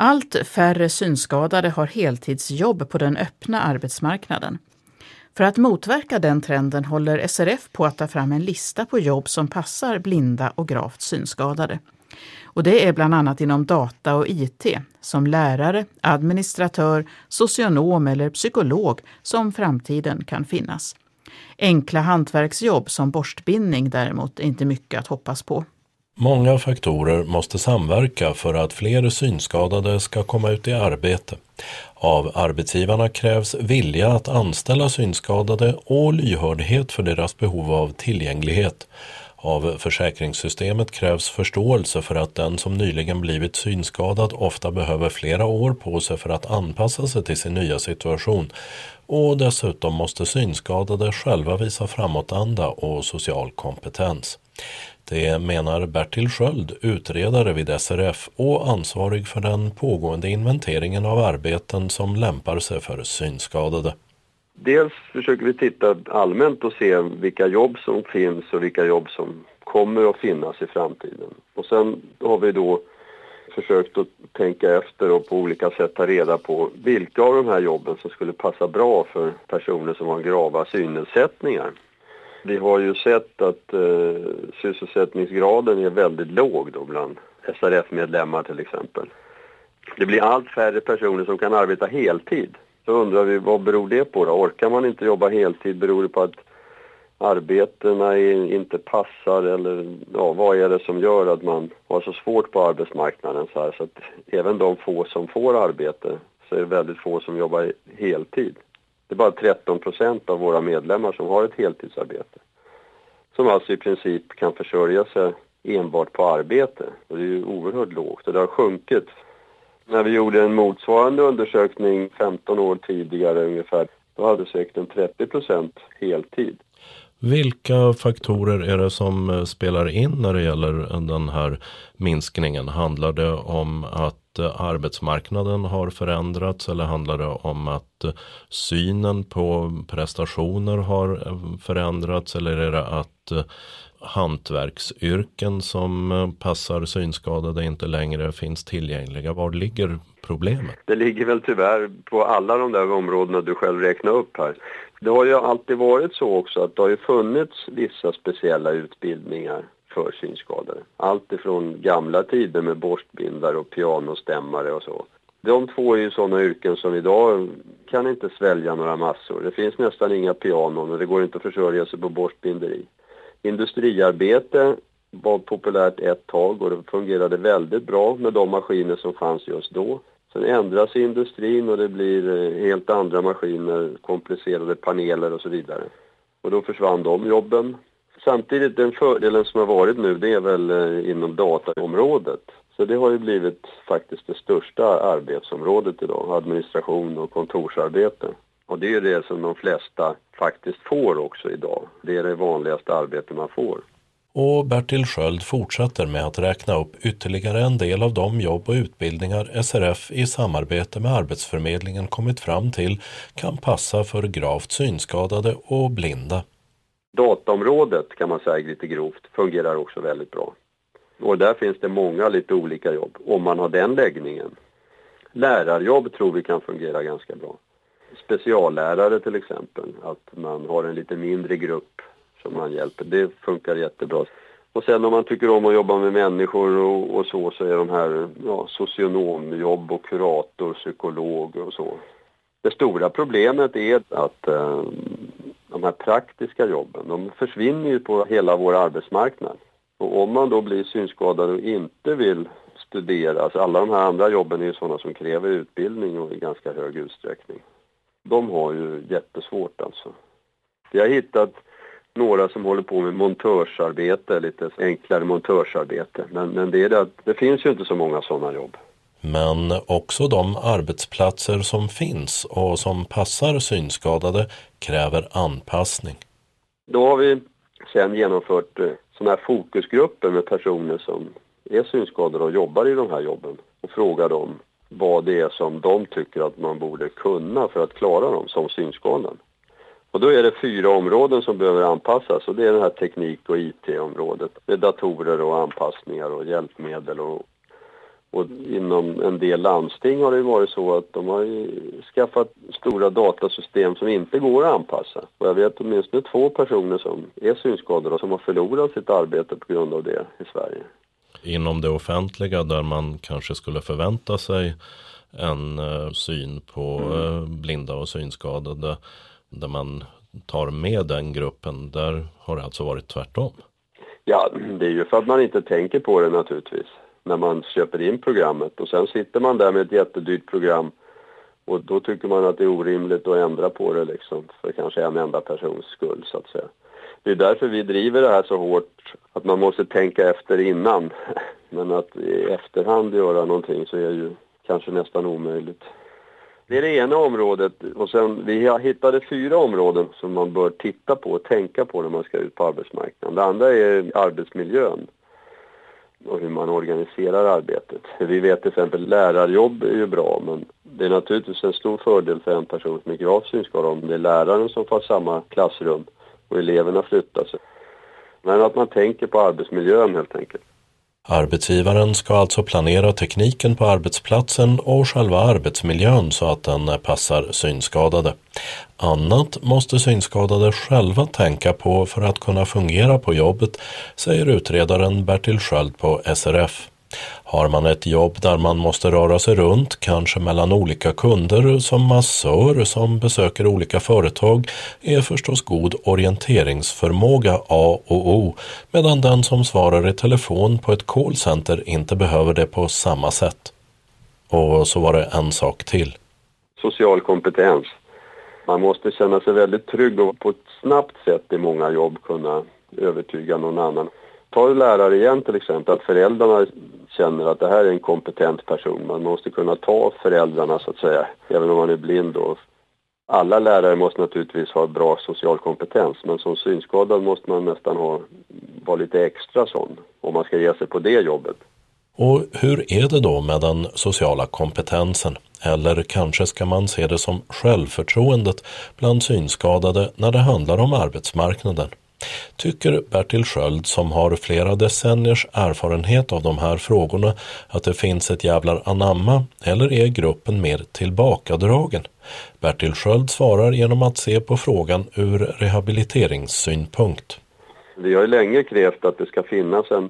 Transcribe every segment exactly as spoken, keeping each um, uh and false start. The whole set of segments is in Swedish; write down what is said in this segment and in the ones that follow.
Allt färre synskadade har heltidsjobb på den öppna arbetsmarknaden. För att motverka den trenden håller S R F på att ta fram en lista på jobb som passar blinda och gravt synskadade. Och det är bland annat inom data och I T, som lärare, administratör, socionom eller psykolog som framtiden kan finnas. Enkla hantverksjobb som borstbindning däremot är inte mycket att hoppas på. Många faktorer måste samverka för att fler synskadade ska komma ut i arbete. Av arbetsgivarna krävs vilja att anställa synskadade och lyhördhet för deras behov av tillgänglighet. Av försäkringssystemet krävs förståelse för att den som nyligen blivit synskadad ofta behöver flera år på sig för att anpassa sig till sin nya situation. Och dessutom måste synskadade själva visa framåtanda och social kompetens. Det menar Bertil Sköld, utredare vid S R F och ansvarig för den pågående inventeringen av arbeten som lämpar sig för synskadade. Dels försöker vi titta allmänt och se vilka jobb som finns och vilka jobb som kommer att finnas i framtiden. Och sen har vi då försökt att tänka efter och på olika sätt ta reda på vilka av de här jobben som skulle passa bra för personer som har grava synnedsättningar. Vi har ju sett att eh, sysselsättningsgraden är väldigt låg då bland S R F-medlemmar till exempel. Det blir allt färre personer som kan arbeta heltid. Så undrar vi, vad beror det på då? Orkar man inte jobba heltid? Beror det på att arbetena inte passar? Eller ja, vad är det som gör att man har så svårt på arbetsmarknaden så här? Så att även de få som får arbete så är det väldigt få som jobbar heltid. Det är bara tretton procent av våra medlemmar som har ett heltidsarbete. Som alltså i princip kan försörja sig enbart på arbete. Och det är ju oerhört lågt och det har sjunkit. När vi gjorde en motsvarande undersökning femton år tidigare ungefär, då hade säkert en trettio procent heltid. Vilka faktorer är det som spelar in när det gäller den här minskningen? Handlar det om att arbetsmarknaden har förändrats eller handlar det om att synen på prestationer har förändrats eller är det att hantverksyrken som passar synskadade inte längre finns tillgängliga? Var ligger problemet? Det ligger väl tyvärr på alla de där områdena du själv räknar upp här. Det har ju alltid varit så också att det har ju funnits vissa speciella utbildningar för synskadade. Allt ifrån gamla tider med borstbindare och pianostämmare och så. De två är ju sådana yrken som idag kan inte svälja några massor. Det finns nästan inga pianon och det går inte att försörja sig på borstbinderi. Industriarbete var populärt ett tag och det fungerade väldigt bra med de maskiner som fanns just då. Sen ändras industrin och det blir helt andra maskiner, komplicerade paneler och så vidare. Och då försvann de jobben. Samtidigt den fördelen som har varit nu det är väl inom dataområdet. Så det har ju blivit faktiskt det största arbetsområdet idag, administration och kontorsarbete. Och det är det som de flesta faktiskt får också idag. Det är det vanligaste arbete man får. Och Bertil Sköld fortsätter med att räkna upp ytterligare en del av de jobb och utbildningar S R F i samarbete med Arbetsförmedlingen kommit fram till kan passa för gravt synskadade och blinda. Dataområdet kan man säga lite grovt fungerar också väldigt bra. Och där finns det många lite olika jobb om man har den läggningen. Lärarjobb tror vi kan fungera ganska bra. Speciallärare till exempel, att man har en lite mindre grupp som man hjälper, det funkar jättebra. Och sen om man tycker om att jobba med människor och, och så, så är de här ja, socionomjobb och kurator, psykolog och så. Det stora problemet är att eh, de här praktiska jobben, de försvinner ju på hela vår arbetsmarknad. Och om man då blir synskadad och inte vill studera, alltså alla de här andra jobben är ju sådana som kräver utbildning och i ganska hög utsträckning. De har ju jättesvårt alltså. Vi har hittat några som håller på med montörsarbete, lite enklare montörsarbete. Men, men det, är det, det finns ju inte så många sådana jobb. Men också de arbetsplatser som finns och som passar synskadade kräver anpassning. Då har vi sedan genomfört sådana här fokusgrupper med personer som är synskadade och jobbar i de här jobben. Och frågar dem vad det är som de tycker att man borde kunna för att klara dem som synskadade. Och då är det fyra områden som behöver anpassas och det är den här teknik- och I T-området. Det är datorer och anpassningar och hjälpmedel och, Och inom en del landsting har det varit så att de har skaffat stora datasystem som inte går att anpassa. Och jag vet åtminstone två personer som är synskadade som har förlorat sitt arbete på grund av det i Sverige. Inom det offentliga där man kanske skulle förvänta sig en uh, syn på uh, blinda och synskadade, där man tar med den gruppen, där har det alltså varit tvärtom. Ja, det är ju för att man inte tänker på det naturligtvis när man köper in programmet. Och sen sitter man där med ett jättedyrt program och då tycker man att det är orimligt att ändra på det liksom för kanske en enda persons skull så att säga. Det är därför vi driver det här så hårt att man måste tänka efter innan. Men att i efterhand göra någonting så är ju kanske nästan omöjligt. Det är det ena området och sen vi har hittade fyra områden som man bör titta på och tänka på när man ska ut på arbetsmarknaden. Det andra är arbetsmiljön och hur man organiserar arbetet. Vi vet till exempel lärarjobb är ju bra, men det är naturligtvis en stor fördel för en person som är gravt synskadad om det är läraren som får samma klassrum och eleverna flyttar sig. Men att man tänker på arbetsmiljön helt enkelt. Arbetsgivaren ska alltså planera tekniken på arbetsplatsen och själva arbetsmiljön så att den passar synskadade. Annat måste synskadade själva tänka på för att kunna fungera på jobbet, säger utredaren Bertil Sköld på S R F. Har man ett jobb där man måste röra sig runt, kanske mellan olika kunder som massör som besöker olika företag, är förstås god orienteringsförmåga A och O, medan den som svarar i telefon på ett callcenter inte behöver det på samma sätt. Och så var det en sak till. Social kompetens. Man måste känna sig väldigt trygg och på ett snabbt sätt i många jobb kunna övertyga någon annan. Ta lärare igen till exempel, att föräldrarna känner att det här är en kompetent person. Man måste kunna ta föräldrarna så att säga, även om man är blind då. Alla lärare måste naturligtvis ha bra social kompetens, men som synskadad måste man nästan ha, vara lite extra sån om man ska ge sig på det jobbet. Och hur är det då med den sociala kompetensen? Eller kanske ska man se det som självförtroendet bland synskadade när det handlar om arbetsmarknaden? Tycker Bertil Sköld, som har flera decenniers erfarenhet av de här frågorna, att det finns ett jävlar anamma, eller är gruppen mer tillbakadragen? Bertil Sköld svarar genom att se på frågan ur rehabiliteringssynpunkt. Vi har ju länge krävt att det ska finnas en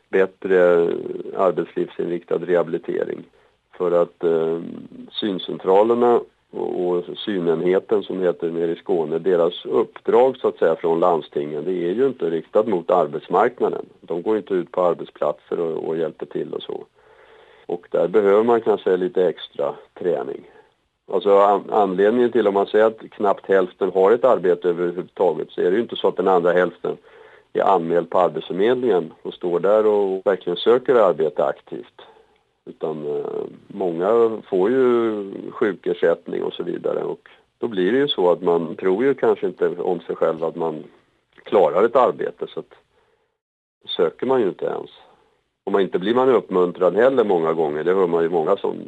bättre arbetslivsinriktad rehabilitering för att eh, syncentralerna och synenheten som heter nere i Skåne, deras uppdrag så att säga från landstingen, det är ju inte riktat mot arbetsmarknaden. De går inte ut på arbetsplatser och, och hjälper till och så. Och där behöver man kanske lite extra träning. Alltså an- anledningen till om man säger att knappt hälften har ett arbete överhuvudtaget, så är det ju inte så att den andra hälften är anmäld på arbetsförmedlingen och står där och verkligen söker arbete aktivt. Utan eh, många får ju sjukersättning och så vidare, och då blir det ju så att man tror ju kanske inte om sig själv att man klarar ett arbete, så att söker man ju inte ens. Och man inte blir man uppmuntrad heller många gånger, det hör man ju många som,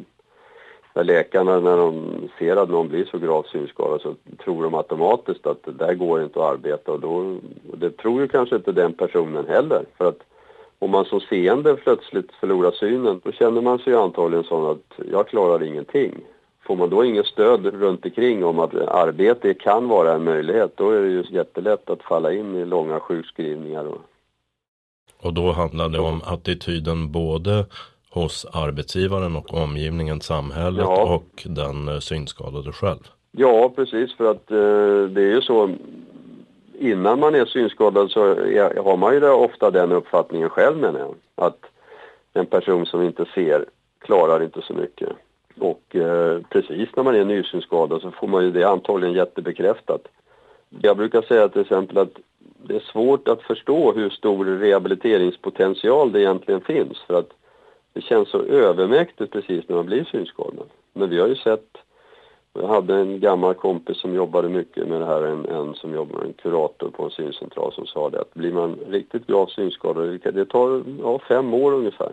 när läkarna när de ser att någon blir så gravt synskadad så tror de automatiskt att det där går inte att arbeta, och då och det tror ju kanske inte den personen heller, för att om man som seende plötsligt förlorar synen, då känner man sig antagligen så att jag klarar ingenting. Får man då ingen stöd runt omkring om att arbete kan vara en möjlighet, då är det ju jättelätt att falla in i långa sjukskrivningar. Och, och då handlar det om attityden både hos arbetsgivaren och omgivningen, samhället, ja, och den synskadade själv. Ja, precis, för att eh, det är ju så. Innan man är synskadad så är, har man ju ofta den uppfattningen själv, menar jag, att en person som inte ser klarar inte så mycket. Och eh, precis när man är nysynskadad så får man ju det antagligen jättebekräftat. Jag brukar säga till exempel att det är svårt att förstå hur stor rehabiliteringspotential det egentligen finns, för att det känns så övermäktigt precis när man blir synskadad. Men vi har ju sett, jag hade en gammal kompis som jobbade mycket med det här, en, en som jobbar en kurator på en syncentral, som sa det att blir man riktigt gravt synskadad, det tar ja, fem år ungefär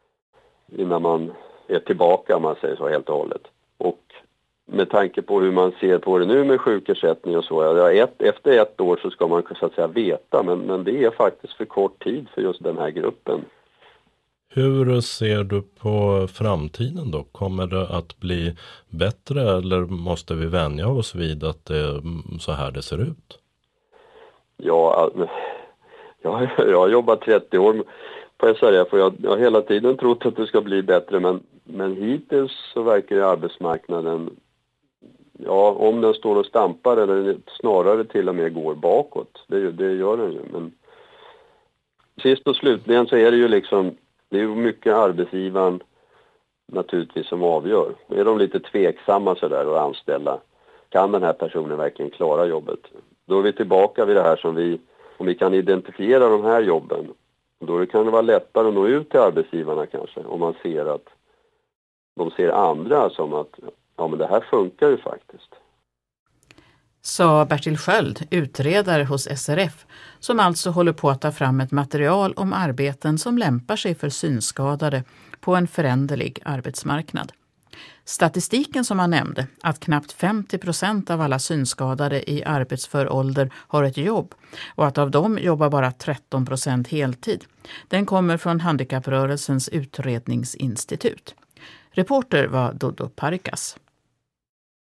innan man är tillbaka, man säger så, helt och hållet. Och med tanke på hur man ser på det nu med sjukersättning och så, ja, ett, efter ett år så ska man så att säga veta, men, men det är faktiskt för kort tid för just den här gruppen. Hur ser du på framtiden då? Kommer det att bli bättre eller måste vi vänja oss vid att det är så här det ser ut? Ja, jag, jag har jobbat trettio år på S R F och jag, jag har hela tiden trott att det ska bli bättre, men, men hittills så verkar arbetsmarknaden, ja, om den står och stampar eller snarare till och med går bakåt. Det, det gör den ju, men sist och slutligen så är det ju liksom, det är ju mycket arbetsgivaren naturligtvis som avgör. Är de lite tveksamma sådär att anställa, kan den här personen verkligen klara jobbet? Då är vi tillbaka vid det här som vi, om vi kan identifiera de här jobben, då kan det vara lättare att nå ut till arbetsgivarna kanske, om man ser att de ser andra som att ja, men det här funkar ju faktiskt. Sa Bertil Sköld, utredare hos S R F, som alltså håller på att ta fram ett material om arbeten som lämpar sig för synskadade på en föränderlig arbetsmarknad. Statistiken som han nämnde, att knappt femtio procent av alla synskadade i arbetsför ålder har ett jobb och att av dem jobbar bara tretton procent heltid, den kommer från Handikapprörelsens utredningsinstitut. Reporter var Dodo Parikas.